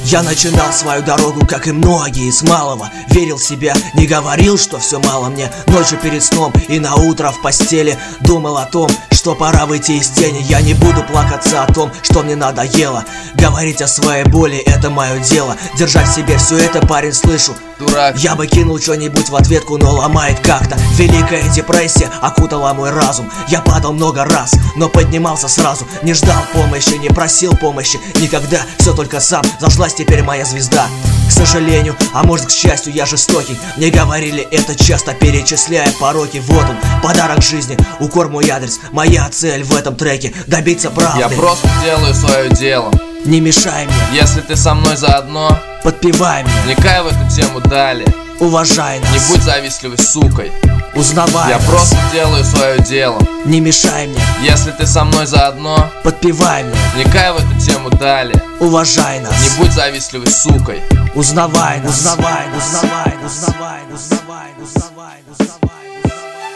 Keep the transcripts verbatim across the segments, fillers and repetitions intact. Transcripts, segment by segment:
Я начинал свою дорогу, как и многие, с малого. Верил в себя, не говорил, что все мало мне. Ночью перед сном и на утро в постели думал о том, что пора выйти из тени. Я не буду плакаться о том, что мне надоело. Говорить о своей боли — это мое дело. Держать в себе все это, парень, слышу. Дурак. Я бы кинул что-нибудь в ответку, но ломает как-то. Великая депрессия окутала мой разум. Я падал много раз, но поднимался сразу. Не ждал помощи, не просил помощи никогда. Все только сам, зашлась теперь моя звезда. К сожалению, а может к счастью, я жестокий. Мне говорили это часто, перечисляя пороки. Вот он, подарок жизни, укор мой адрес. Моя цель в этом треке — добиться правды. Я просто делаю свое дело. Не мешай мне, если ты со мной заодно. Подпевай мне, вникай в эту тему далее. Уважай нас, не будь завистливой сукой. Узнавай Я нас. просто делаю свое дело. Не мешай мне, если ты со мной заодно. подпевай мне, вникай в эту тему далее. уважай нас, не будь завистливой сукой. Узнавай нас, узнавай, узнавай, узнавай, узнавай, узнавай, узнавай.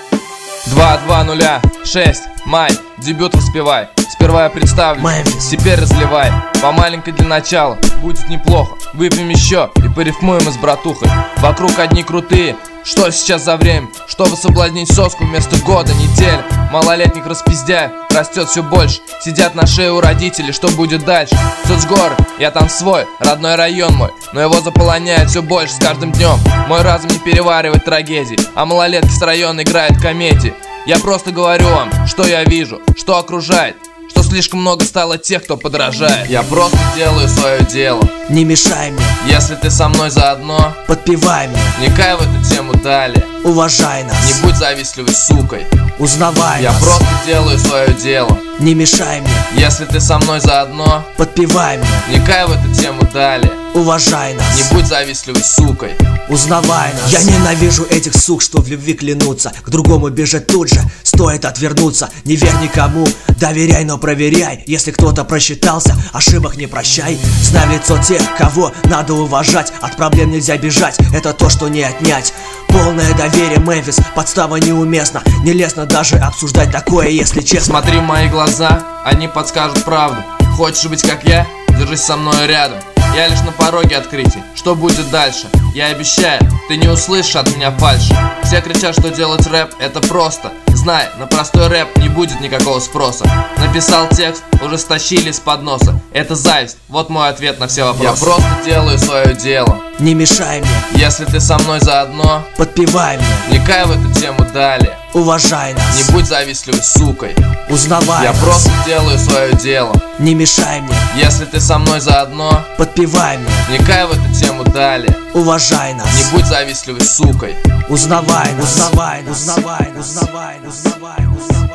Два, два, нуля, шесть, май, дебют воспевай. Сперва я представлю, Мемфис. теперь разливай. По маленькой для начала, будет неплохо. Выпьем еще и порифмуем с братухой. Вокруг одни крутые, что сейчас за время? Чтобы соблазнить соску вместо года, недель. Малолетних распиздяев растет все больше. Сидят на шее у родителей, что будет дальше? Соцгоры, я там свой, родной район мой. Но его заполоняет все больше с каждым днем. Мой разум не переваривает трагедии, а малолетки с района играют комедии. Я просто говорю вам, что я вижу, что окружает, что слишком много стало тех, кто подражает. Я просто делаю свое дело. Не мешай мне, если ты со мной заодно. подпевай мне, вникай в эту тему далее. уважай нас, не будь завистливой сукой. узнавай Я нас, просто делаю свое дело. не мешай мне, если ты со мной заодно. подпевай мне, вникай в эту тему далее. уважай нас, не будь завистливой сукой. узнавай нас. Я ненавижу этих сук, что в любви клянутся, к другому бежать тут же, стоит отвернуться. Не верь никому, доверяй, но проверяй. Если кто-то просчитался, ошибок не прощай. Знай в лицо тех, кого надо уважать. От проблем нельзя бежать, это то, что не отнять. Полное доверие, Мемфис, подстава неуместна. Нелестно даже обсуждать такое, если честно. Смотри в мои глаза, они подскажут правду. Хочешь быть как я? Держись со мной рядом. Я лишь на пороге открытий. Что будет дальше? Я обещаю, ты не услышишь от меня фальши. Все кричат, что делать рэп это просто. Знай, на простой рэп не будет никакого спроса. Написал текст, уже стащили с подноса. Это зависть, вот мой ответ на все вопросы. Я просто делаю свое дело. Не мешай мне, если ты со мной заодно. подпевай мне, вникай в эту тему далее. уважай нас, не будь завистливой сукой. узнавай Я нас, просто делаю свое дело. не мешай мне, если ты со мной заодно. подпевай мне, вникай в эту тему далее. уважай нас, не будь завистливой сукой. узнавай нас, узнавай, узнавай, узнавай, узнавай, узнавай.